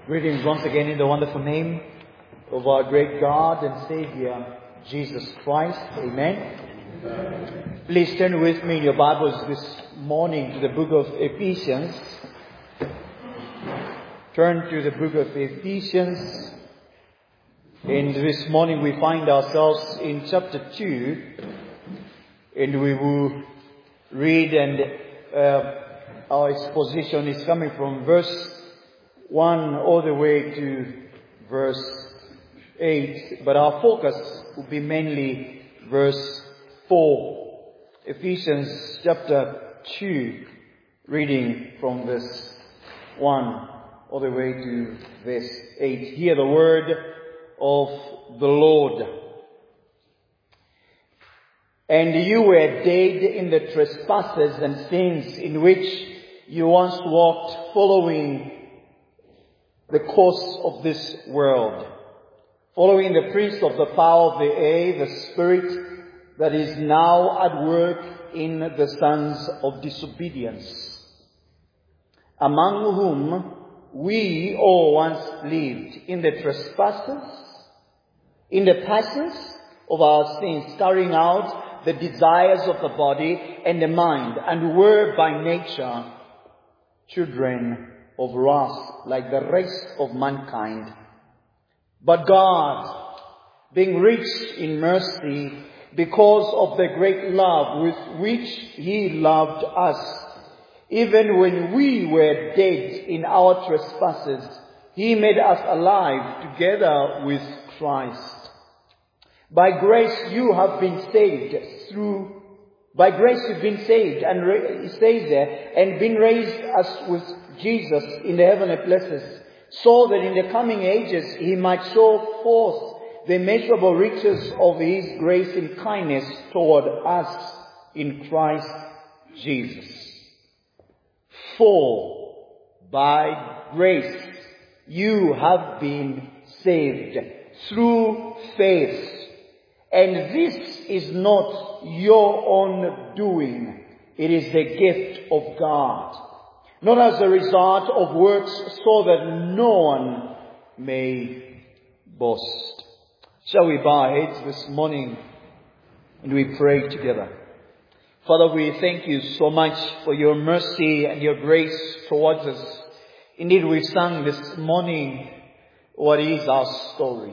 Greetings once again in the wonderful name of our great God and Savior, Jesus Christ. Amen. Please turn with me in your Bibles this morning to the book of Ephesians. Turn to the book of Ephesians. And this morning we find ourselves in chapter 2. And we will read, and our exposition is coming from verse 1 all the way to verse 8. But our focus will be mainly verse 4. Ephesians chapter 2, reading from verse 1 all the way to verse 8. Hear the word of the Lord. And you were dead in the trespasses and sins in which you once walked, following the course of this world, following the prince of the power of the air, the spirit that is now at work in the sons of disobedience, among whom we all once lived in the trespasses, in the passions of our sins, carrying out the desires of the body and the mind, and were by nature children of wrath, like the rest of mankind. But God, being rich in mercy, because of the great love with which He loved us, even when we were dead in our trespasses, He made us alive together with Christ. By grace you have been saved by grace you've been saved, and it says there, and been raised us with Jesus in the heavenly places, so that in the coming ages He might show forth the immeasurable riches of His grace and kindness toward us in Christ Jesus. For by grace you have been saved through faith. And this is not your own doing. It is the gift of God, not as a result of works, so that no one may boast. Shall we bow our heads this morning and we pray together? Father, we thank you so much for your mercy and your grace towards us. Indeed, we sang this morning, what is our story?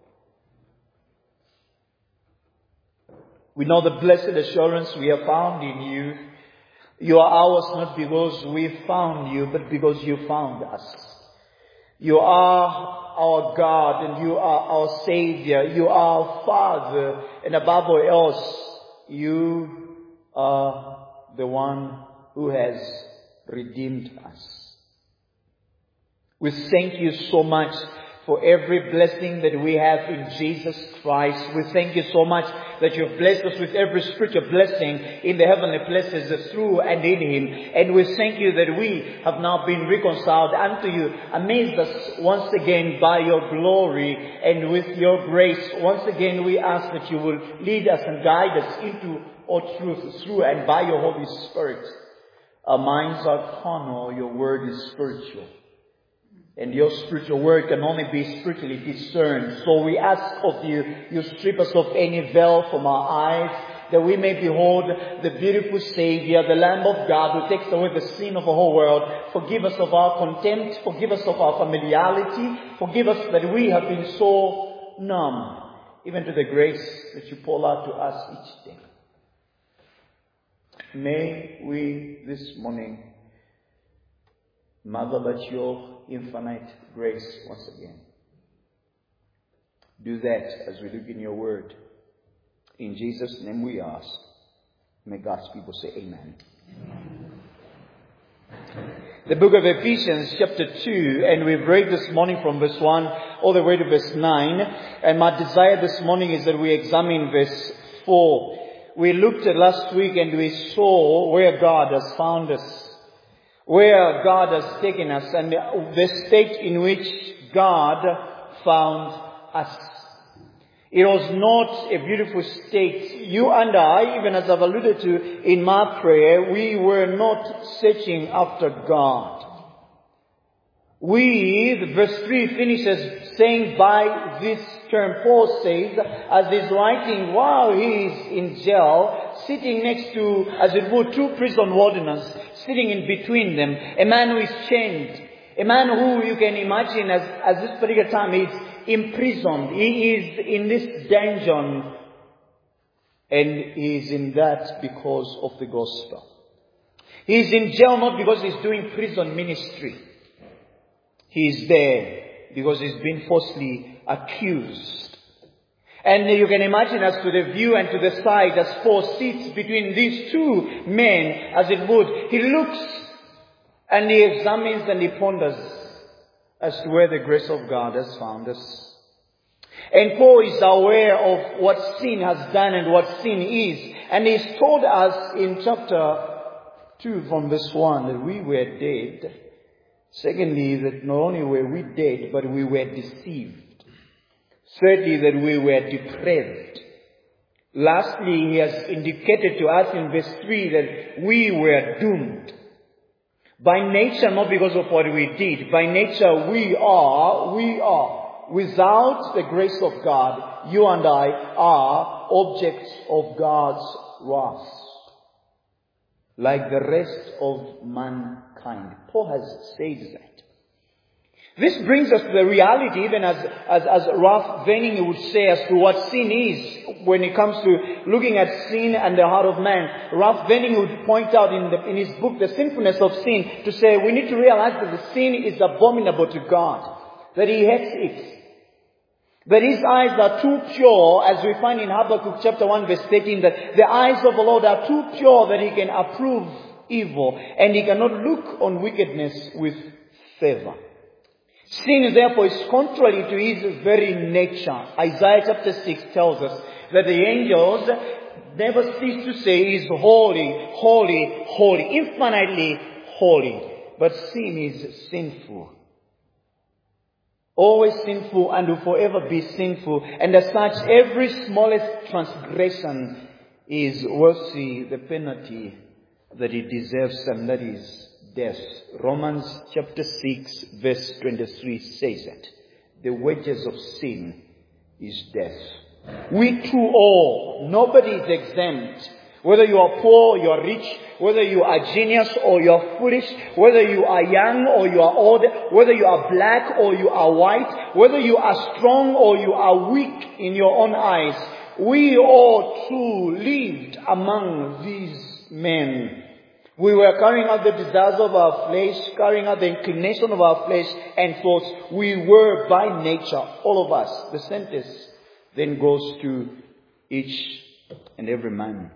We know the blessed assurance we have found in you. You are ours not because we found you, but because you found us. You are our God and you are our Savior. You are our Father, and above all else, you are the one who has redeemed us. We thank you so much for every blessing that we have in Jesus Christ. We thank you so much that you've blessed us with every spiritual blessing in the heavenly places through and in Him. And we thank you that we have now been reconciled unto you. Amaze us once again by your glory and with your grace. Once again we ask that you will lead us and guide us into all truth through and by your Holy Spirit. Our minds are carnal, your word is spiritual. And your spiritual word can only be spiritually discerned. So we ask of you, you strip us of any veil from our eyes, that we may behold the beautiful Savior, the Lamb of God, who takes away the sin of the whole world. Forgive us of our contempt. Forgive us of our familiarity. Forgive us that we have been so numb, even to the grace that you pour out to us each day. May we this morning marvel at your infinite grace once again. Do that as we look in your word. In Jesus' name we ask. May God's people say amen. Amen. The book of Ephesians chapter 2, and we've read this morning from verse 1 all the way to verse 9. And my desire this morning is that we examine verse 4. We looked at last week and we saw where God has found us, where God has taken us, and the state in which God found us. It was not a beautiful state. You and I, even as I've alluded to in my prayer, we were not searching after God. Verse 3 finishes saying by this term, Paul says, as he's writing while he is in jail, sitting next to, as it were, two prison wardens, sitting in between them, a man who is chained, a man who you can imagine as this particular time is imprisoned. He is in this dungeon, and he is in that because of the gospel. He is in jail not because he's doing prison ministry. He is there because he's been falsely accused. And you can imagine as to the view and to the side as Paul sits between these two men, as it would, he looks and he examines and he ponders as to where the grace of God has found us. And Paul is aware of what sin has done and what sin is. And he's told us in chapter 2 from verse 1 that we were dead. Secondly, that not only were we dead, but we were deceived. Thirdly, that we were depraved. Lastly, he has indicated to us in verse 3 that we were doomed. By nature, not because of what we did. By nature, we are. Without the grace of God, you and I are objects of God's wrath. Like the rest of mankind. Paul has said that. This brings us to the reality, even as Ralph Venning would say, as to what sin is when it comes to looking at sin and the heart of man. Ralph Venning would point out in his book, The Sinfulness of Sin, to say we need to realize that the sin is abominable to God, that he hates it. That his eyes are too pure, as we find in Habakkuk chapter 1 verse 13, that the eyes of the Lord are too pure that he can approve evil, and he cannot look on wickedness with favor. Sin, therefore, is contrary to his very nature. Isaiah chapter 6 tells us that the angels never cease to say he is holy, holy, holy, infinitely holy. But sin is sinful. Always sinful and will forever be sinful. And as such, every smallest transgression is worthy the penalty that it deserves, and that is death. Romans chapter 6 verse 23 says that the wages of sin is death. We too all, nobody is exempt. Whether you are poor or you are rich, whether you are genius or you are foolish, whether you are young or you are old, whether you are black or you are white, whether you are strong or you are weak in your own eyes, we all too lived among these men. We were carrying out the desires of our flesh, carrying out the inclination of our flesh and thoughts. We were by nature, all of us. The sentence then goes to each and every man.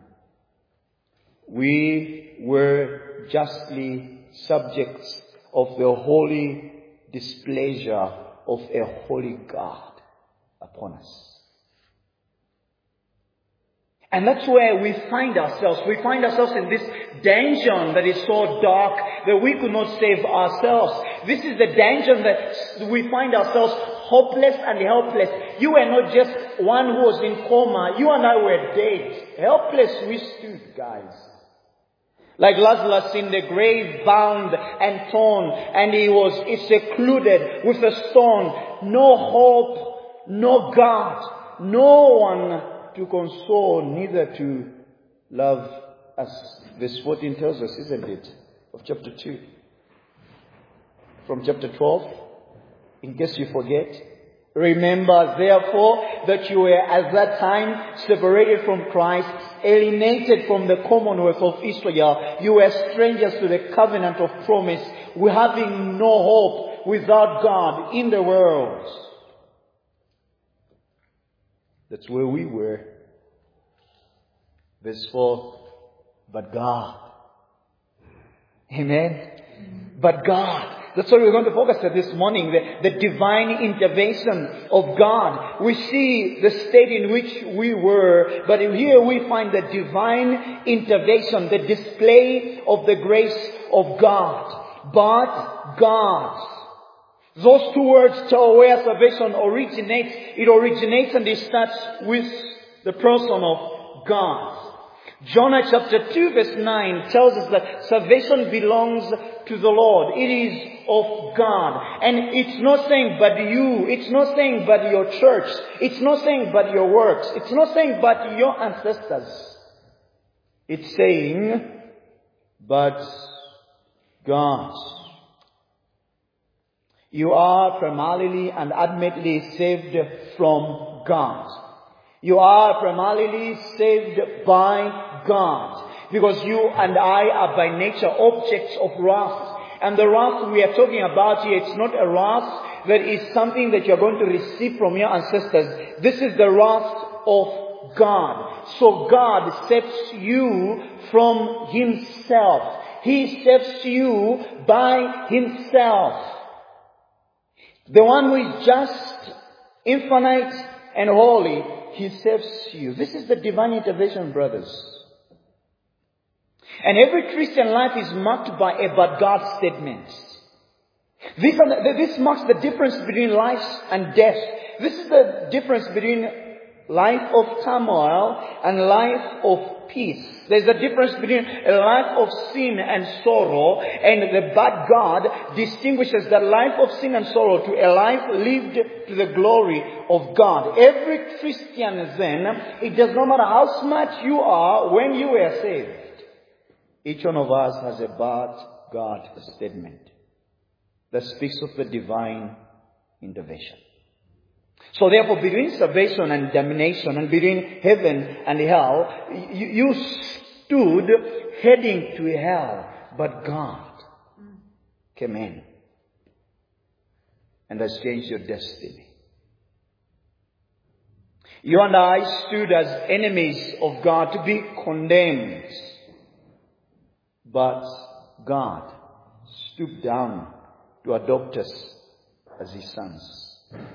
We were justly subjects of the holy displeasure of a holy God upon us. And that's where we find ourselves. We find ourselves in this dungeon that is so dark that we could not save ourselves. This is the dungeon that we find ourselves hopeless and helpless. You were not just one who was in coma. You and I were dead. Helpless we stood, guys. Like Lazarus in the grave, bound and torn, and he was secluded with a stone. No hope, no God, no one to console, neither to love, as verse 14 tells us, isn't it? Of chapter 2. From chapter 12, in case you forget. Remember, therefore, that you were at that time separated from Christ, alienated from the commonwealth of Israel. You were strangers to the covenant of promise, having no hope, without God in the world. That's where we were. Verse 4, but God. Amen? But God. That's what we're going to focus on this morning, the divine intervention of God. We see the state in which we were, but here we find the divine intervention, the display of the grace of God. But God. Those two words tell where salvation originates. It originates and it starts with the person of God. Jonah chapter 2 verse 9 tells us that salvation belongs to the Lord. It is of God. And it's not saying but you. It's not saying but your church. It's not saying but your works. It's not saying but your ancestors. It's saying but God. You are primarily and ultimately saved from God. You are primarily saved by God. Because you and I are by nature objects of wrath. And the wrath we are talking about here, it's not a wrath that is something that you're going to receive from your ancestors. This is the wrath of God. So God saves you from Himself. He saves you by Himself. The one who is just, infinite, and holy, He saves you. This is the divine intervention, brothers. And every Christian life is marked by a but God statement. This marks the difference between life and death. This is the difference between life of turmoil and life of peace. There's a difference between a life of sin and sorrow, and the but God distinguishes the life of sin and sorrow to a life lived to the glory of God. Every Christian then, it does not matter how smart you are when you were saved. Each one of us has a but God statement that speaks of the divine intervention. So therefore, between salvation and damnation, and between heaven and hell, you stood heading to hell, but God came in and has changed your destiny. You and I stood as enemies of God to be condemned, but God stooped down to adopt us as His sons.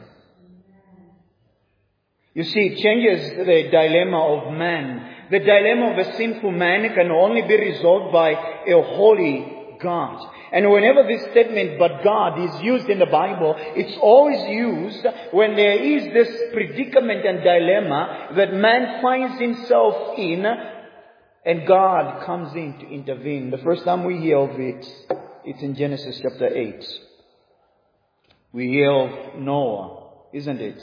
You see, it changes the dilemma of man. The dilemma of a sinful man can only be resolved by a holy God. And whenever this statement, but God, is used in the Bible, it's always used when there is this predicament and dilemma that man finds himself in, and God comes in to intervene. The first time we hear of it, it's in Genesis chapter 8. We hear of Noah, isn't it?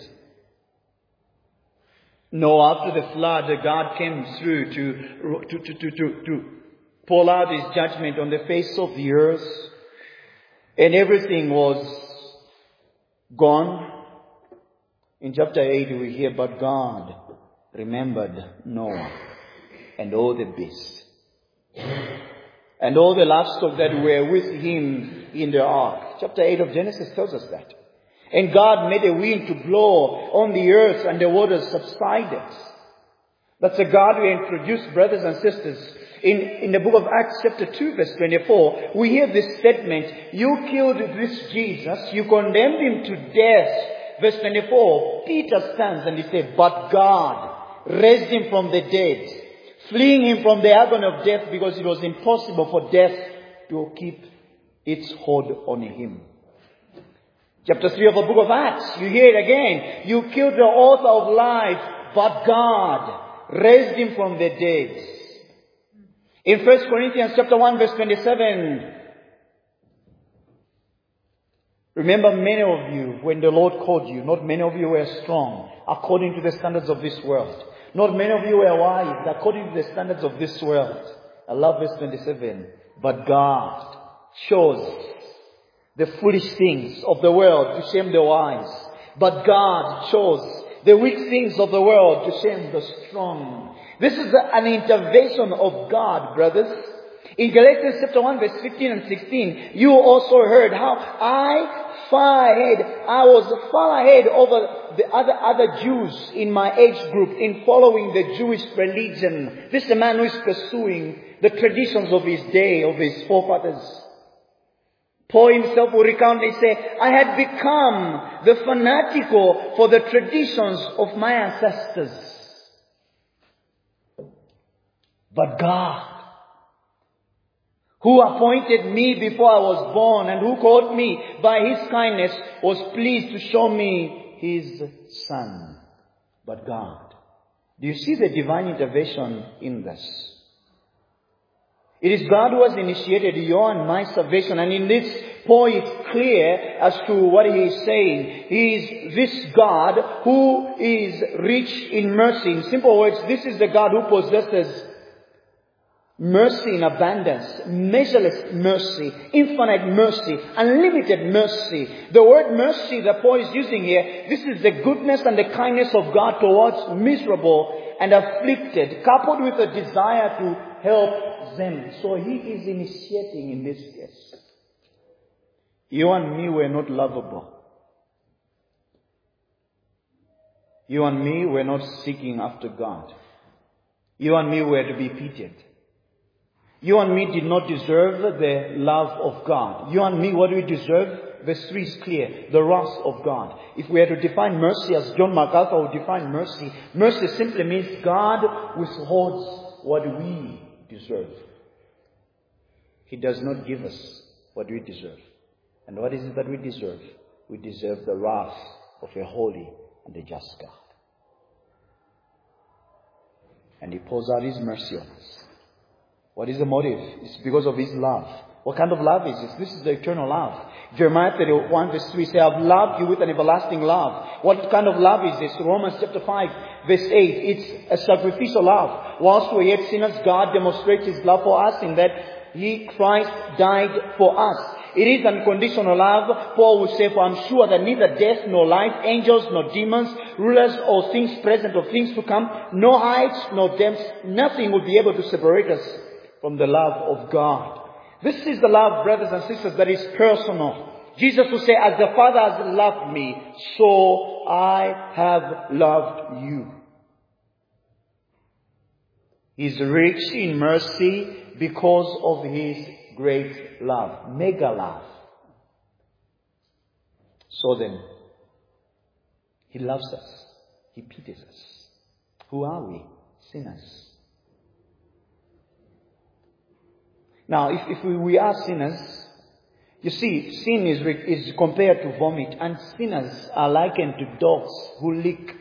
Noah, after the flood, God came through to pour out His judgment on the face of the earth. And everything was gone. In chapter 8 we hear, but God remembered Noah and all the beasts and all the livestock that were with him in the ark. Chapter 8 of Genesis tells us that. And God made a wind to blow on the earth, and the waters subsided. That's a God we introduced, brothers and sisters. In the book of Acts chapter 2 verse 24, we hear this statement, you killed this Jesus, you condemned Him to death. Verse 24, Peter stands and he said, but God raised Him from the dead, fleeing Him from the agony of death, because it was impossible for death to keep its hold on Him. Chapter 3 of the book of Acts, you hear it again. You killed the author of life, but God raised Him from the dead. In 1 Corinthians chapter 1 verse 27, remember many of you, when the Lord called you, not many of you were strong according to the standards of this world. Not many of you were wise according to the standards of this world. I love verse 27. But God chose the foolish things of the world to shame the wise. But God chose the weak things of the world to shame the strong. This is an intervention of God, brothers. In Galatians chapter 1 verse 15 and 16, you also heard how I was far ahead over the other Jews in my age group in following the Jewish religion. This is a man who is pursuing the traditions of his day, of his forefathers. Paul himself will recount and say, I had become the fanatical for the traditions of my ancestors. But God, who appointed me before I was born and who called me by His kindness, was pleased to show me His Son. But God. Do you see the divine intervention in this? It is God who has initiated your and my salvation. And in this, Paul is clear as to what he is saying. He is this God who is rich in mercy. In simple words, this is the God who possesses mercy in abundance, measureless mercy, infinite mercy, unlimited mercy. The word mercy that Paul is using here, this is the goodness and the kindness of God towards miserable and afflicted, coupled with a desire to help them. So he is initiating in this case. You and me were not lovable. You and me were not seeking after God. You and me were to be pitied. You and me did not deserve the love of God. You and me, what do we deserve? Verse 3 is clear. The wrath of God. If we are to define mercy as John MacArthur would define mercy, mercy simply means God withholds what we deserve. He does not give us what we deserve. And what is it that we deserve? We deserve the wrath of a holy and a just God. And He pours out His mercy on us. What is the motive? It's because of His love. What kind of love is this? This is the eternal love. Jeremiah 31 verse 3 says, I have loved you with an everlasting love. What kind of love is this? Romans chapter 5 verse 8. It's a sacrificial love. Whilst we're yet sinners, God demonstrates His love for us in that Christ died for us. It is unconditional love. Paul will say, for I'm sure that neither death nor life, angels nor demons, rulers or things present or things to come, no heights nor depths, nothing will be able to separate us from the love of God. This is the love, brothers and sisters, that is personal. Jesus will say, as the Father has loved me, so I have loved you. He's rich in mercy because of His great love. Mega love. So then, He loves us. He pities us. Who are we? Sinners. Now, if we are sinners, you see, sin is compared to vomit, and sinners are likened to dogs who lick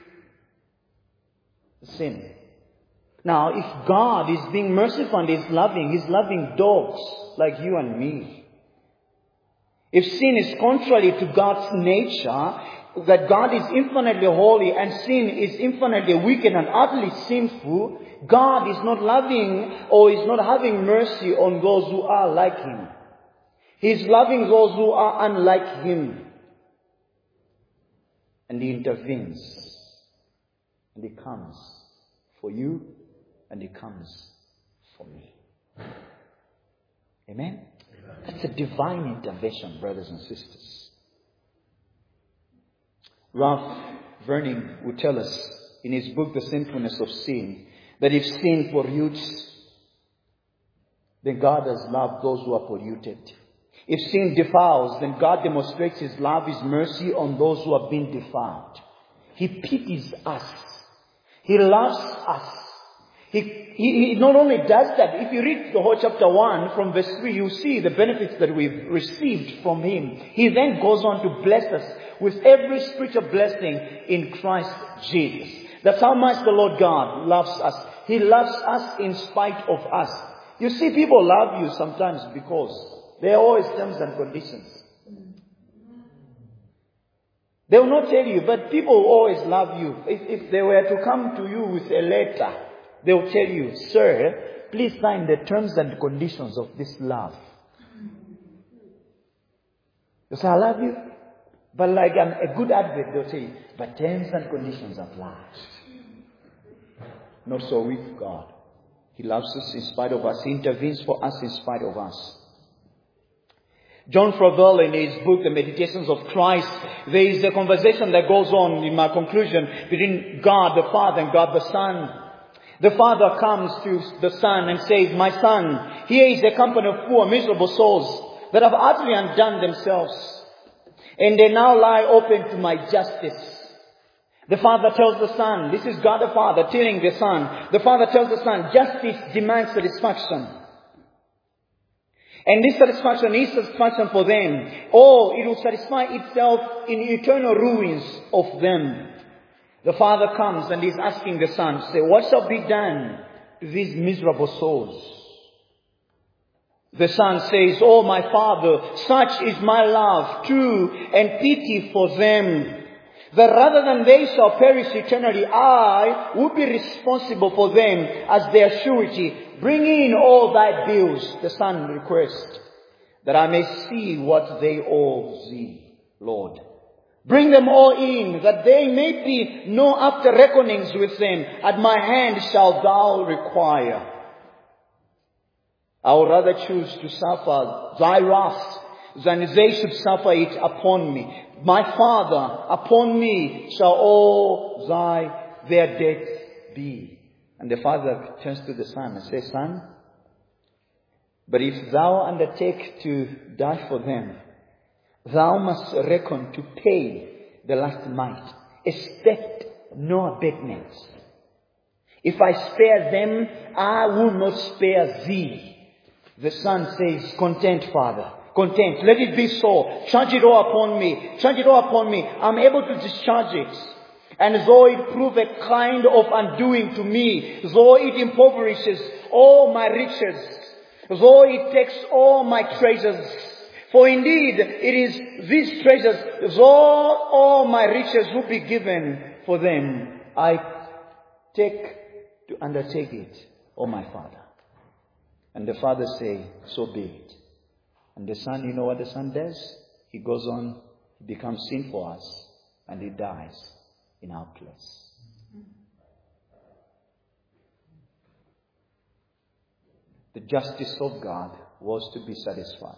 sin. Now, if God is being merciful and He's loving dogs like you and me. If sin is contrary to God's nature, that God is infinitely holy and sin is infinitely wicked and utterly sinful, God is not loving or is not having mercy on those who are like Him. He is loving those who are unlike Him. And He intervenes. And He comes for you and He comes for me. Amen? That's a divine intervention, brothers and sisters. Ralph Verning would tell us in his book, The Sinfulness of Sin, that if sin pollutes, then God has loved those who are polluted. If sin defiles, then God demonstrates His love, His mercy on those who have been defiled. He pities us. He loves us. He not only does that, if you read the whole chapter 1 from verse 3, you see the benefits that we've received from Him. He then goes on to bless us with every spiritual blessing in Christ Jesus. That's how much the Lord God loves us. He loves us in spite of us. You see, people love you sometimes because there are always terms and conditions. They will not tell you, but people always love you. If they were to come to you with a letter, they will tell you, sir, please sign the terms and conditions of this love. You say, I love you. But like a good advocate, they'll say, but terms and conditions apply. Not so with God. He loves us in spite of us. He intervenes for us in spite of us. John Frovel, in his book, The Meditations of Christ, there is a conversation that goes on in my conclusion between God the Father and God the Son. The Father comes to the Son and says, my Son, here is a company of poor, miserable souls that have utterly undone themselves. And they now lie open to my justice. The Father tells the Son, this is God the Father telling the Son. The Father tells the Son, justice demands satisfaction. And this satisfaction is satisfaction for them. Or it will satisfy itself in eternal ruins of them. The father comes and is asking the son, say, what shall be done to these miserable souls? The son says, oh my father, such is my love, true, and pity for them, that rather than they shall perish eternally, I will be responsible for them as their surety. Bring in all thy bills, the son requests, that I may see what they owe thee, Lord. Bring them all in, that there may be no after reckonings with them. At my hand shalt thou require. I would rather choose to suffer thy wrath than they should suffer it upon me. My Father, upon me shall all their debts be. And the father turns to the son and says, son, but if thou undertake to die for them, thou must reckon to pay the last mite. Expect no abatements. If I spare them, I will not spare thee. The son says, content, father, content. Let it be so. Charge it all upon me. Charge it all upon me. I'm able to discharge it. And though it prove a kind of undoing to me, though it impoverishes all my riches, though it takes all my treasures, for indeed it is these treasures, though all my riches will be given for them, I take to undertake it, O my father. And the father say, so be it. And the son, you know what the son does? He goes on, he becomes sin for us, and he dies in our place. The justice of God was to be satisfied.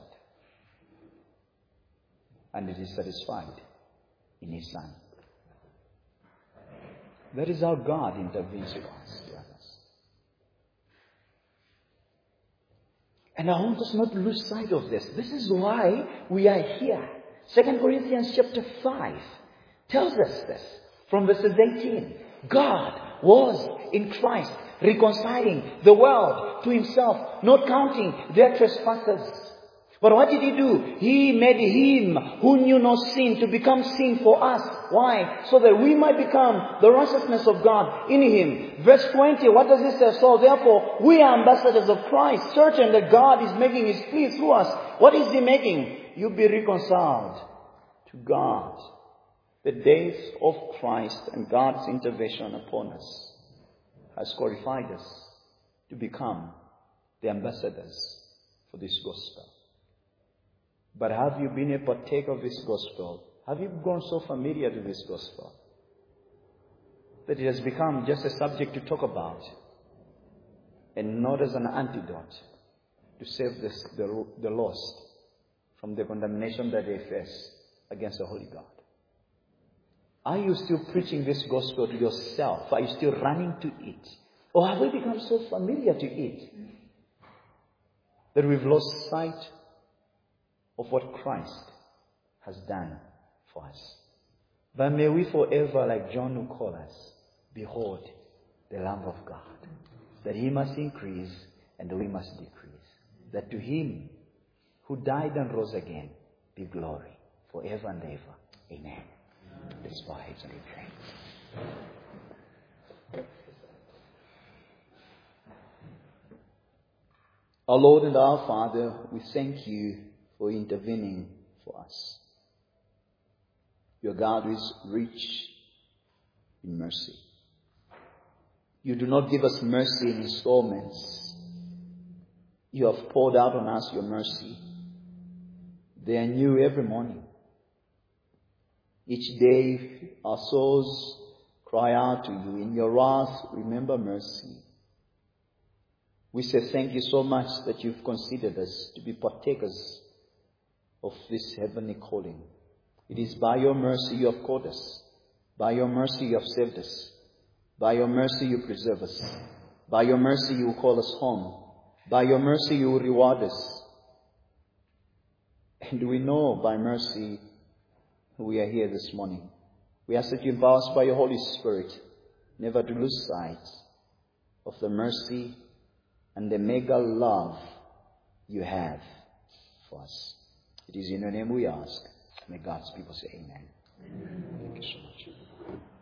And it is satisfied in his son. That is how God intervenes with us, brothers. And I want us not to lose sight of this. This is why we are here. 2 Corinthians chapter 5 tells us this. From verses 18. God was in Christ reconciling the world to himself, not counting their trespasses. But what did he do? He made him who knew no sin to become sin for us. Why? So that we might become the righteousness of God in him. Verse 20, what does it say? So therefore, we are ambassadors of Christ, certain that God is making his plea through us. What is he making? You be reconciled to God. The death of Christ and God's intervention upon us has qualified us to become the ambassadors for this gospel. But have you been a partaker of this gospel? Have you grown so familiar to this gospel that it has become just a subject to talk about and not as an antidote to save the lost from the condemnation that they face against the Holy God? Are you still preaching this gospel to yourself? Are you still running to it? Or have we become so familiar to it that we've lost sight of what Christ has done for us? But may we forever, like John who called us, behold the Lamb of God, that he must increase and we must decrease. That to him who died and rose again be glory forever and ever. Amen. Let's bow our heads and pray. Our Lord and our Father, we thank you for intervening for us. Your God is rich in mercy. You do not give us mercy in installments. You have poured out on us your mercy. They are new every morning. Each day our souls cry out to you. In your wrath, remember mercy. We say thank you so much that you've considered us to be partakers of this heavenly calling. It is by your mercy you have called us. By your mercy you have saved us. By your mercy you preserve us. By your mercy you will call us home. By your mercy you will reward us. And we know by mercy we are here this morning. We ask that you empower us by your Holy Spirit never to lose sight of the mercy and the mega love you have for us. It is in your name we ask. May God's people say amen. Amen. Thank you so much.